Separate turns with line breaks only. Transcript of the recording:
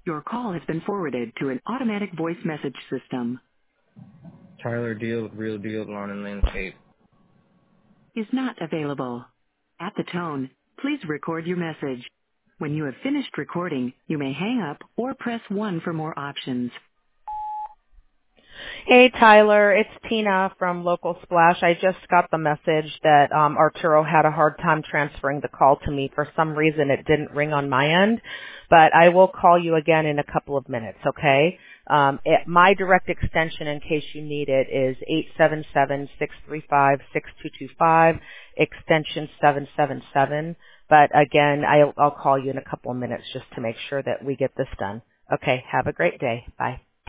Your call has been forwarded to an automatic voice message system.
Tyler Deal, Real Deal, Lawn and Landscape.
Is not available. At the tone, please record your message. When you have finished recording, you may hang up or press 1 for more options.
Hey, Tyler, it's Tina from Local Splash. I just got the message that Arturo had a hard time transferring the call to me. For some reason, it didn't ring on my end, but I will call you again in a couple of minutes, okay? My direct extension, in case you need it, is 877-635-6225, extension 777. But again, I'll call you in a couple of minutes just to make sure that we get this done. Okay, have a great day. Bye.